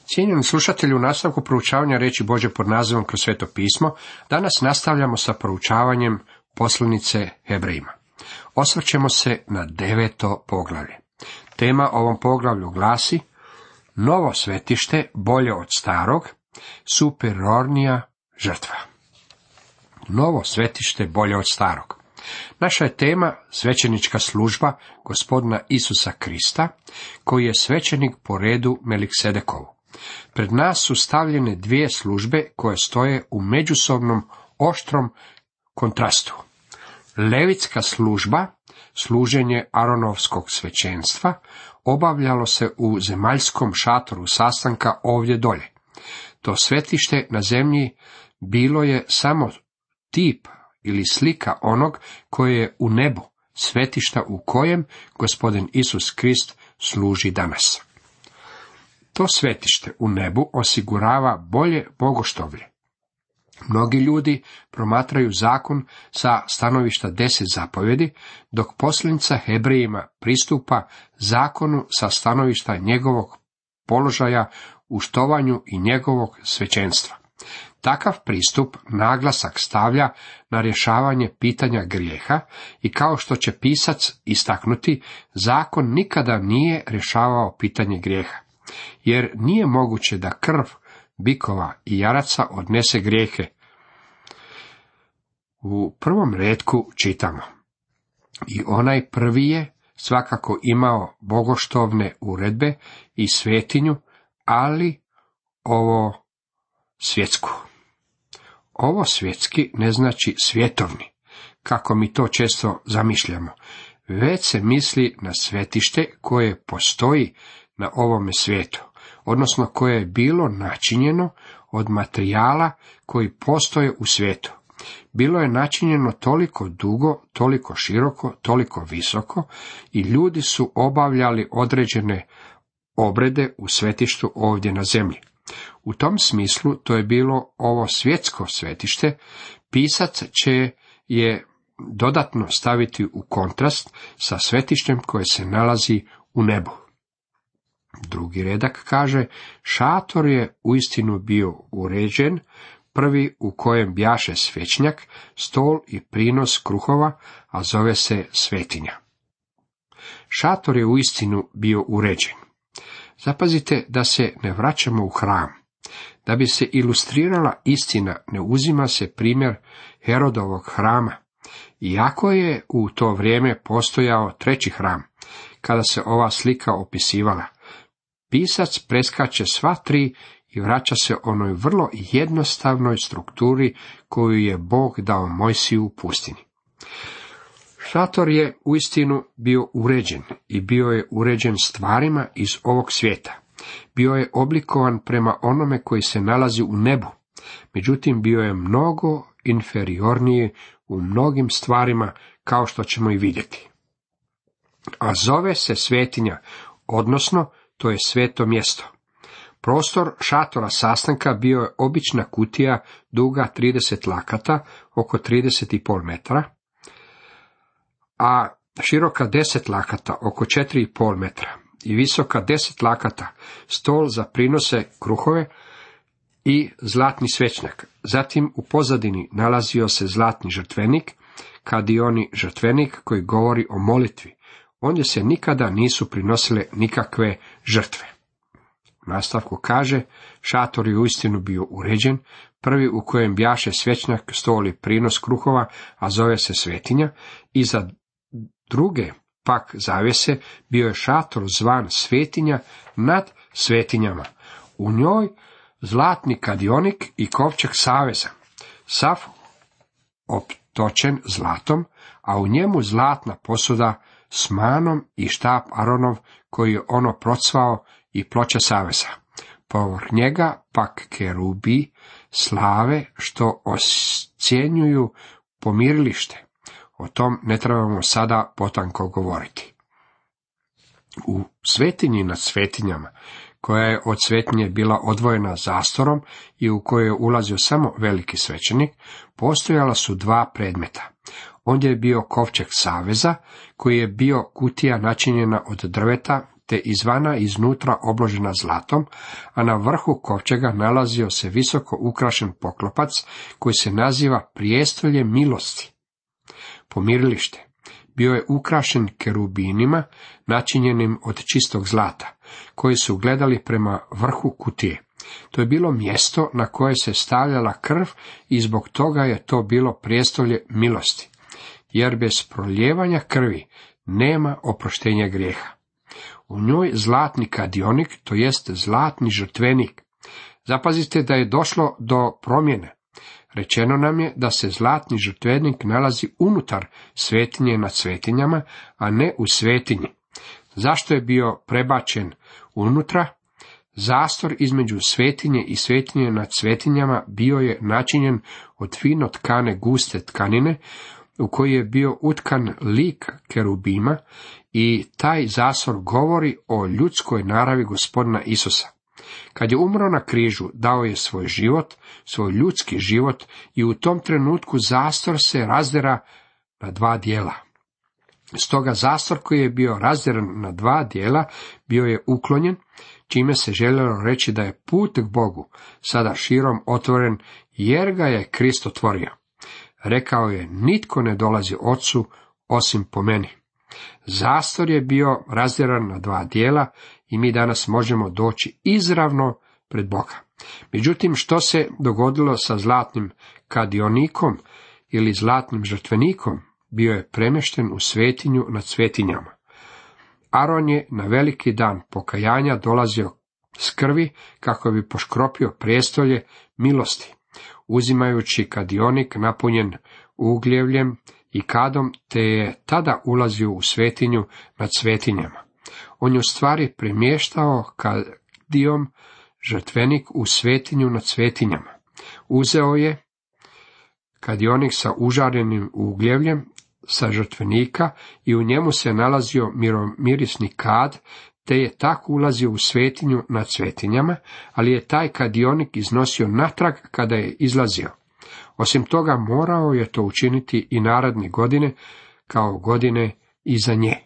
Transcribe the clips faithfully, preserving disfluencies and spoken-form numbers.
Cijenjeni slušatelji, u nastavku proučavanja riječi Božje pod nazivom Kroz sveto pismo, danas nastavljamo sa proučavanjem poslanice Hebrejima. Osvrćemo se na deveto poglavlje. Tema ovom poglavlju glasi: novo svetište bolje od starog, superiornija žrtva. Novo svetište bolje od starog. Naša je tema svećenička služba Gospodina Isusa Krista, koji je svećenik po redu Meliksedekovu. Pred nas su stavljene dvije službe koje stoje u međusobnom oštrom kontrastu. Levitska služba, služenje Aronovskog svećenstva, obavljalo se u zemaljskom šatoru sastanka ovdje dolje. To svetište na zemlji bilo je samo tip ili slika onog koje je u nebu, svetišta u kojem Gospodin Isus Krist služi danas. To svetište u nebu osigurava bolje bogoštovlje. Mnogi ljudi promatraju zakon sa stanovišta deset zapovjedi, dok poslanica Hebrejima pristupa zakonu sa stanovišta njegovog položaja u štovanju i njegovog svećenstva. Takav pristup naglasak stavlja na rješavanje pitanja grijeha i kao što će pisac istaknuti, zakon nikada nije rješavao pitanje grijeha, jer nije moguće da krv bikova i jaraca odnese grijehe. U prvom retku čitamo: i onaj prvi je svakako imao bogoštovne uredbe i svetinju, ali ovo svjetsku. Ovo svjetski ne znači svjetovni, kako mi to često zamišljamo, već se misli na svetište koje postoji na ovome svijetu, odnosno koje je bilo načinjeno od materijala koji postoje u svijetu. Bilo je načinjeno toliko dugo, toliko široko, toliko visoko i ljudi su obavljali određene obrede u svetištu ovdje na zemlji. U tom smislu to je bilo ovo svjetsko svetište. Pisac će je dodatno staviti u kontrast sa svetištem koje se nalazi u nebu. Drugi redak kaže: šator je uistinu bio uređen, prvi u kojem bjaše svećnjak, stol i prinos kruhova, a zove se svetinja. Šator je uistinu bio uređen. Zapazite da se ne vraćamo u hram. Da bi se ilustrirala istina, ne uzima se primjer Herodovog hrama, iako je u to vrijeme postojao treći hram, kada se ova slika opisivala. Pisac preskače sva tri i vraća se onoj vrlo jednostavnoj strukturi koju je Bog dao Mojsiju u pustinji. Šator je uistinu bio uređen i bio je uređen stvarima iz ovog svijeta. Bio je oblikovan prema onome koji se nalazi u nebu, međutim bio je mnogo inferiorniji u mnogim stvarima, kao što ćemo i vidjeti. A zove se svetinja, odnosno to je sveto mjesto. Prostor šatora sastanka bio je obična kutija duga trideset lakata, oko trideset i pol metara, a široka deset lakata, oko četiri i pol metra, i visoka deset lakata, stol za prinose kruhove i zlatni svećnjak. Zatim u pozadini nalazio se zlatni žrtvenik, kadioni žrtvenik koji govori o molitvi. Ondje se nikada nisu prinosile nikakve žrtve. U nastavku kaže: šator je uistinu bio uređen, prvi u kojem bjaše svećnjak, stol i prinos kruhova, a zove se svetinja, i za druge pak zavjese bio je šator zvan svetinja nad svetinjama. U njoj zlatni kadionik i kovčeg saveza, sav optočen zlatom, a u njemu zlatna posuda s manom i štap Aronov koji je ono procvao i ploča saveza. Povrh njega pak kerubi slave što oscjenjuju pomirilište. O tom ne trebamo sada potanko govoriti. U svetinji nad svetinjama, koja je od svetinje bila odvojena zastorom i u koju je ulazio samo veliki svećenik, postojala su dva predmeta. Ondje je bio kovčeg saveza, koji je bio kutija načinjena od drveta, te izvana i iznutra obložena zlatom, a na vrhu kovčega nalazio se visoko ukrašen poklopac koji se naziva prijestolje milosti. Pomirilište bio je ukrašen kerubinima načinjenim od čistog zlata, koji su gledali prema vrhu kutije. To je bilo mjesto na koje se stavljala krv i zbog toga je to bilo prijestolje milosti, jer bez proljevanja krvi nema oproštenja grijeha. U njoj zlatni kadionik, to jest zlatni žrtvenik. Zapazite da je došlo do promjene. Rečeno nam je da se zlatni žrtvenik nalazi unutar svetinje nad svetinjama, a ne u svetinji. Zašto je bio prebačen unutra? Zastor između svetinje i svetinje nad svetinjama bio je načinjen od fino tkane guste tkanine, u koji je bio utkan lik kerubima, i taj zastor govori o ljudskoj naravi Gospodina Isusa. Kad je umro na križu, dao je svoj život, svoj ljudski život, i u tom trenutku zastor se razdera na dva dijela. Stoga zastor koji je bio razderan na dva dijela bio je uklonjen, čime se željelo reći da je put k Bogu sada širom otvoren, jer ga je Krist otvorio. Rekao je, nitko ne dolazi Ocu osim po meni. Zastor je bio razderan na dva dijela i mi danas možemo doći izravno pred Boga. Međutim, što se dogodilo sa zlatnim kadionikom ili zlatnim žrtvenikom? Bio je premješten u svetinju nad svetinjama. Aron je na veliki dan pokajanja dolazio s krvi kako bi poškropio prijestolje milosti, uzimajući kadionik napunjen ugljevljem i kadom, te je tada ulazio u svetinju nad svetinjama. On je u stvari premještao kadijom žrtvenik u svetinju nad svetinjama. Uzeo je kadionik sa užarenim ugljevljem sa žrtvenika i u njemu se nalazio miromirisni kad, te je tako ulazio u svetinju nad svetinjama, ali je taj kadionik iznosio natrag kada je izlazio. Osim toga, morao je to učiniti i naredne godine, kao godine iza nje.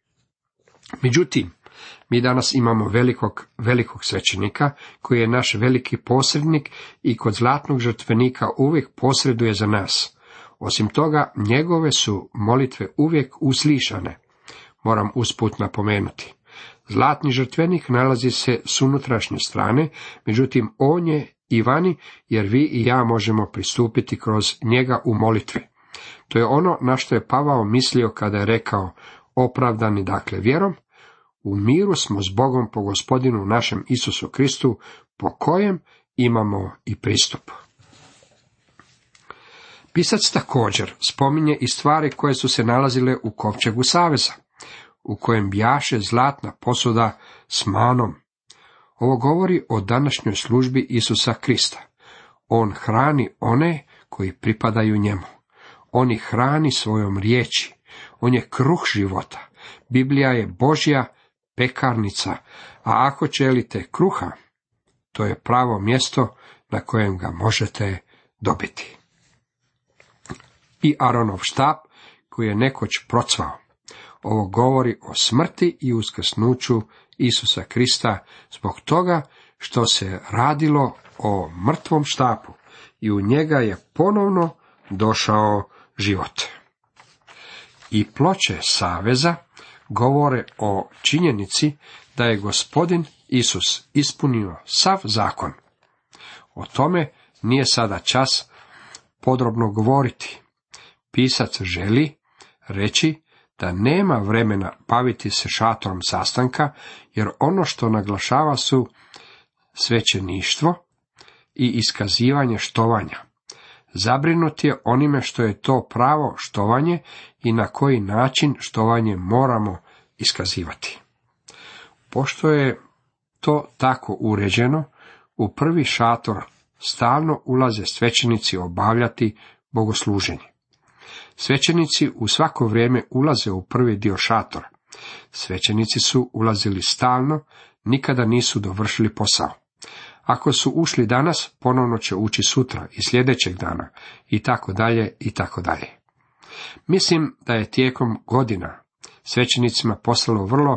Međutim, mi danas imamo velikog, velikog svećenika, koji je naš veliki posrednik i kod zlatnog žrtvenika uvijek posreduje za nas. Osim toga, njegove su molitve uvijek uslišane. Moram usput napomenuti. Zlatni žrtvenik nalazi se s unutrašnje strane, međutim on je i vani, jer vi i ja možemo pristupiti kroz njega u molitvi. To je ono na što je Pavao mislio kada je rekao, opravdani dakle vjerom, u miru smo s Bogom po Gospodinu našem Isusu Kristu, po kojem imamo i pristup. Pisac također spominje i stvari koje su se nalazile u kovčegu saveza, u kojem bjaše zlatna posuda s manom. Ovo govori o današnjoj službi Isusa Krista. On hrani one koji pripadaju njemu. On ih hrani svojom riječi. On je kruh života. Biblija je Božja pekarnica, a ako želite kruha, to je pravo mjesto na kojem ga možete dobiti. I Aronov štap koji je nekoć procvao. Ovo govori o smrti i uskrsnuću Isusa Krista zbog toga što se radilo o mrtvom štapu i u njega je ponovno došao život. I ploče saveza govore o činjenici da je Gospodin Isus ispunio sav zakon. O tome nije sada čas podrobno govoriti. Pisac želi reći da nema vremena baviti se šatorom sastanka, jer ono što naglašava su svećeništvo i iskazivanje štovanja. Zabrinut je onime što je to pravo štovanje i na koji način štovanje moramo iskazivati. Pošto je to tako uređeno, u prvi šator stalno ulaze svećenici obavljati bogosluženje. Svećenici u svako vrijeme ulaze u prvi dio šatora. Svećenici su ulazili stalno, nikada nisu dovršili posao. Ako su ušli danas, ponovno će ući sutra i sljedećeg dana, i tako dalje, i tako dalje. Mislim da je tijekom godina svećenicima postalo vrlo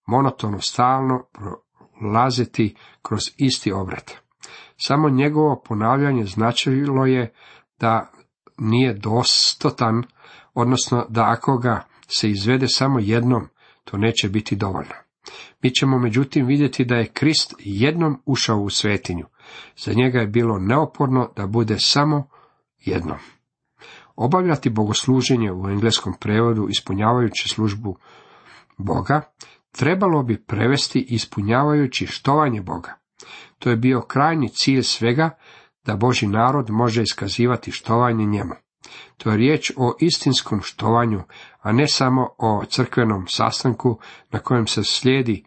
monotono stalno prolaziti kroz isti obred. Samo njegovo ponavljanje značilo je da nije dostatan, odnosno da ako ga se izvede samo jednom, to neće biti dovoljno. Mi ćemo međutim vidjeti da je Krist jednom ušao u svetinju. Za njega je bilo neophodno da bude samo jednom. Obavljati bogosluženje u engleskom prevodu ispunjavajući službu Boga, trebalo bi prevesti ispunjavajući štovanje Boga. To je bio krajnji cilj svega, da Božji narod može iskazivati štovanje njemu. To je riječ o istinskom štovanju, a ne samo o crkvenom sastanku na kojem se slijedi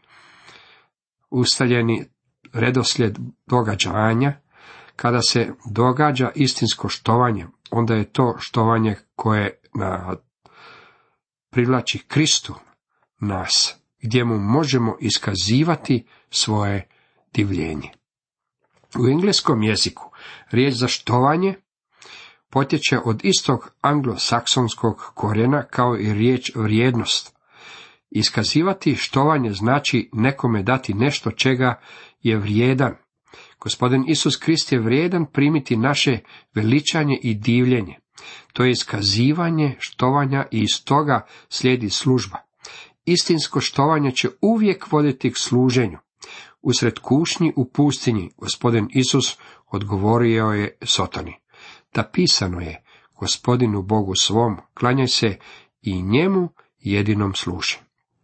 ustaljeni redoslijed događanja. Kada se događa istinsko štovanje, onda je to štovanje koje na, privlači Kristu nas, gdje mu možemo iskazivati svoje divljenje. U engleskom jeziku riječ za štovanje potječe od istog anglosaksonskog korijena kao i riječ vrijednost. Iskazivati štovanje znači nekome dati nešto čega je vrijedan. Gospodin Isus Krist je vrijedan primiti naše veličanje i divljenje. To je iskazivanje štovanja i iz toga slijedi služba. Istinsko štovanje će uvijek voditi k služenju. Usred kušnji u pustinji Gospodin Isus odgovorio je Sotoni: "Napisano je, Gospodinu Bogu svom klanjaj se i njemu jedinom služi."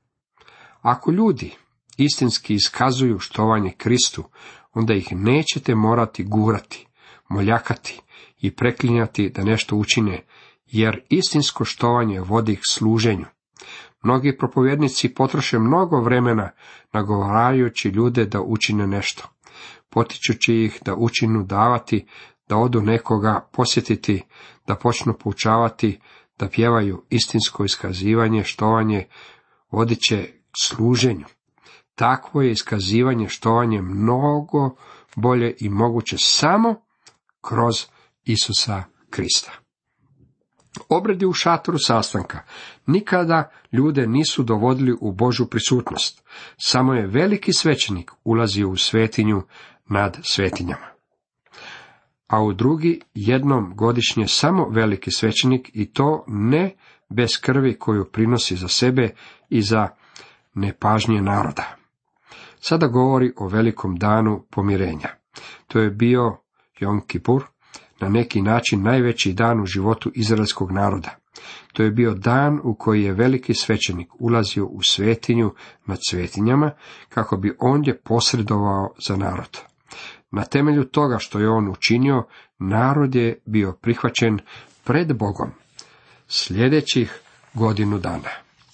Ako ljudi istinski iskazuju štovanje Kristu, onda ih nećete morati gurati, moljakati i preklinjati da nešto učine, jer istinsko štovanje vodi k služenju. Mnogi propovjednici potroše mnogo vremena nagovarajući ljude da učine nešto, potičući ih da učinu davati, da odu nekoga posjetiti, da počnu poučavati, da pjevaju. Istinsko iskazivanje štovanje vodit će k služenju. Takvo je iskazivanje štovanje mnogo bolje i moguće samo kroz Isusa Krista. Obredi u šatoru sastanka nikada ljude nisu dovodili u Božju prisutnost. Samo je veliki svećenik ulazio u svetinju nad svetinjama. A u drugi jednom godišnje samo veliki svećenik, i to ne bez krvi koju prinosi za sebe i za nepažnje naroda. Sada govori o velikom danu pomirenja. To je bio Jom Kipur, na neki način najveći dan u životu izraelskog naroda. To je bio dan u koji je veliki svećenik ulazio u svetinju nad svetinjama, kako bi ondje posredovao za narod. Na temelju toga što je on učinio, narod je bio prihvaćen pred Bogom sljedećih godinu dana.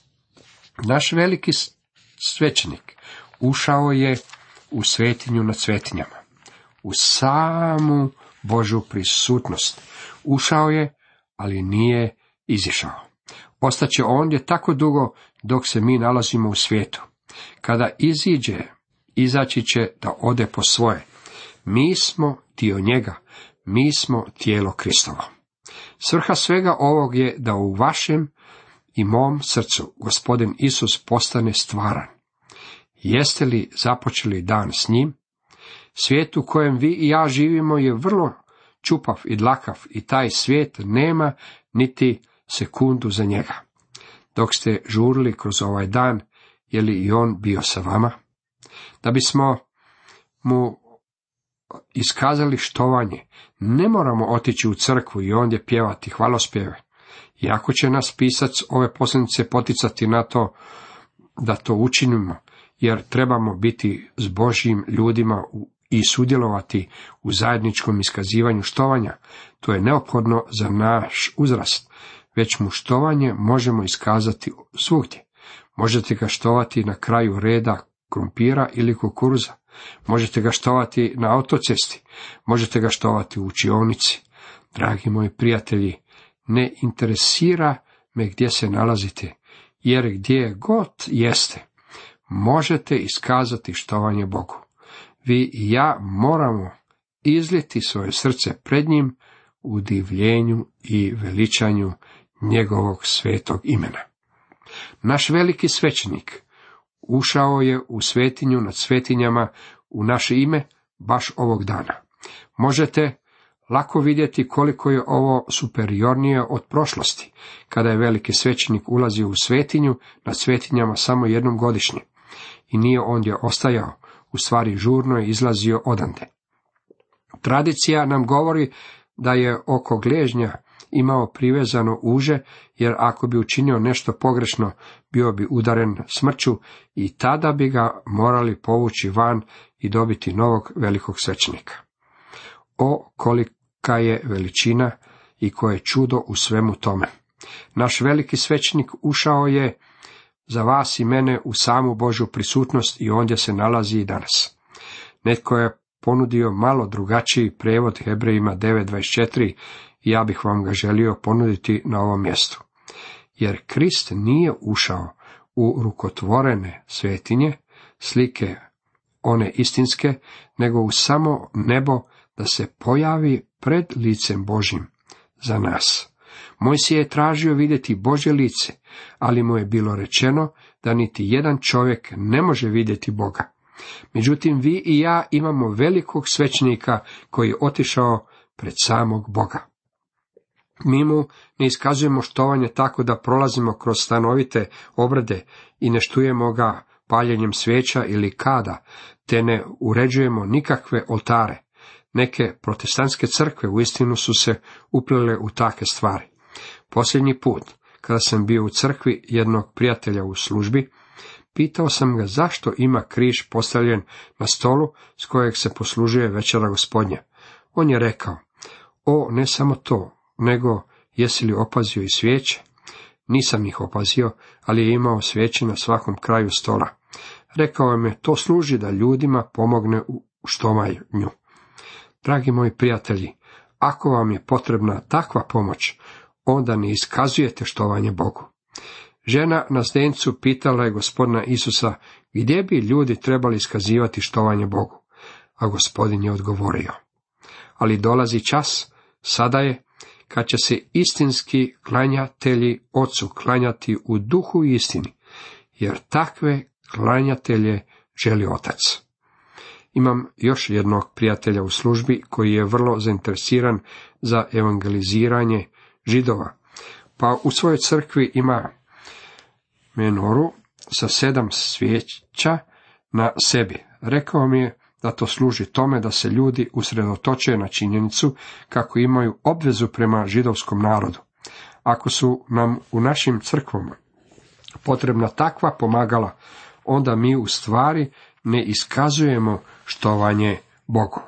Naš veliki svećenik ušao je u svetinju nad svetinjama, u samu Božju prisutnost. Ušao je, ali nije izišao. Ostaće ondje tako dugo dok se mi nalazimo u svijetu. Kada iziđe, izaći će da ode po svoje. Mi smo dio njega, mi smo tijelo Kristovo. Svrha svega ovog je da u vašem i mom srcu Gospodin Isus postane stvaran. Jeste li započeli dan s njim? Svijet u kojem vi i ja živimo je vrlo čupav i dlakav i taj svijet nema niti sekundu za njega. Dok ste žurili kroz ovaj dan, je li i on bio sa vama? Da bismo mu iskazali štovanje, ne moramo otići u crkvu i ondje pjevati hvalospjeve. Iako će nas pisac ove poslanice poticati na to da to učinimo, jer trebamo biti s Božjim ljudima i sudjelovati u zajedničkom iskazivanju štovanja, to je neophodno za naš uzrast, već mu štovanje možemo iskazati svugdje. Možete ga štovati na kraju reda krumpira ili kukuruza, možete ga štovati na autocesti, možete ga štovati u učionici. Dragi moji prijatelji, ne interesira me gdje se nalazite, jer gdje god jeste, možete iskazati štovanje Bogu. Vi i ja moramo izliti svoje srce pred njim u divljenju i veličanju njegovog svetog imena. Naš veliki svećenik ušao je u svetinju nad svetinjama u naše ime baš ovog dana. Možete lako vidjeti koliko je ovo superiornije od prošlosti, kada je veliki svećenik ulazio u svetinju nad svetinjama samo jednom godišnje i nije ondje ostajao, u stvari žurno je izlazio odande. Tradicija nam govori da je oko gležnja imao privezano uže, jer ako bi učinio nešto pogrešno, bio bi udaren smrću i tada bi ga morali povući van i dobiti novog velikog svećenika. O, kolika je veličina i koje čudo u svemu tome! Naš veliki svećenik ušao je za vas i mene u samu Božju prisutnost i ondje se nalazi i danas. Netko je ponudio malo drugačiji prevod Hebrejima devet dvadeset četiri i ja bih vam ga želio ponuditi na ovom mjestu. Jer Krist nije ušao u rukotvorene svetinje, slike one istinske, nego u samo nebo da se pojavi pred licem Božjim za nas. Mojsije je tražio vidjeti Božje lice, ali mu je bilo rečeno da niti jedan čovjek ne može vidjeti Boga. Međutim, vi i ja imamo velikog svećenika koji je otišao pred samog Boga. Mi mu ne iskazujemo štovanje tako da prolazimo kroz stanovite obrade i ne štujemo ga paljenjem svijeća ili kada, te ne uređujemo nikakve oltare. Neke protestantske crkve uistinu su se uplele u takve stvari. Posljednji put, kada sam bio u crkvi jednog prijatelja u službi, pitao sam ga zašto ima križ postavljen na stolu s kojeg se poslužuje večera Gospodnja. On je rekao: o, ne samo to, nego jesi li opazio i svijeće? Nisam ih opazio, ali je imao svijeće na svakom kraju stola. Rekao mi je, to služi da ljudima pomogne u štovanju. Dragi moji prijatelji, ako vam je potrebna takva pomoć, onda ne iskazujete štovanje Bogu. Žena na zdencu pitala je Gospodina Isusa gdje bi ljudi trebali iskazivati štovanje Bogu, a Gospodin je odgovorio: ali dolazi čas, sada je, kad će se istinski klanjatelji Ocu klanjati u duhu i istini, jer takve klanjatelje želi Otac. Imam još jednog prijatelja u službi koji je vrlo zainteresiran za evangeliziranje Židova, pa u svojoj crkvi ima menoru sa sedam svijeća na sebi. Rekao mi je da to služi tome da se ljudi usredotoče na činjenicu kako imaju obvezu prema židovskom narodu. Ako su nam u našim crkvama potrebna takva pomagala, onda mi u stvari ne iskazujemo štovanje Bogu.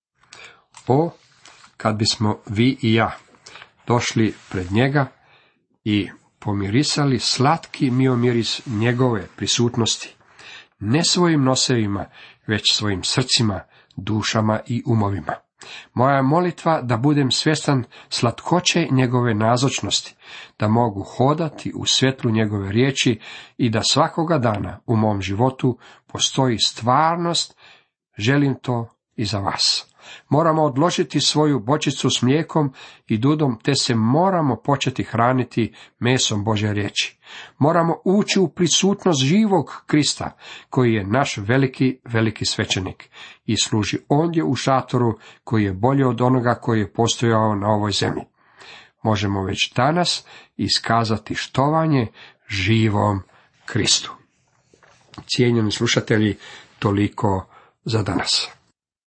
O, kad bismo vi i ja došli pred njega i pomirisali slatki miomiris njegove prisutnosti, ne svojim nosevima, već svojim srcima, dušama i umovima. Moja je molitva da budem svjestan slatkoće njegove nazočnosti, da mogu hodati u svjetlu njegove riječi i da svakoga dana u mom životu postoji stvarnost. Želim to i za vas. Moramo odložiti svoju bočicu s mlijekom i dudom, te se moramo početi hraniti mesom Božje riječi. Moramo ući u prisutnost živog Krista, koji je naš veliki, veliki svećenik i služi ondje u šatoru koji je bolji od onoga koji je postojao na ovoj zemlji. Možemo već danas iskazati štovanje živom Kristu. Cijenjeni slušatelji, toliko za danas.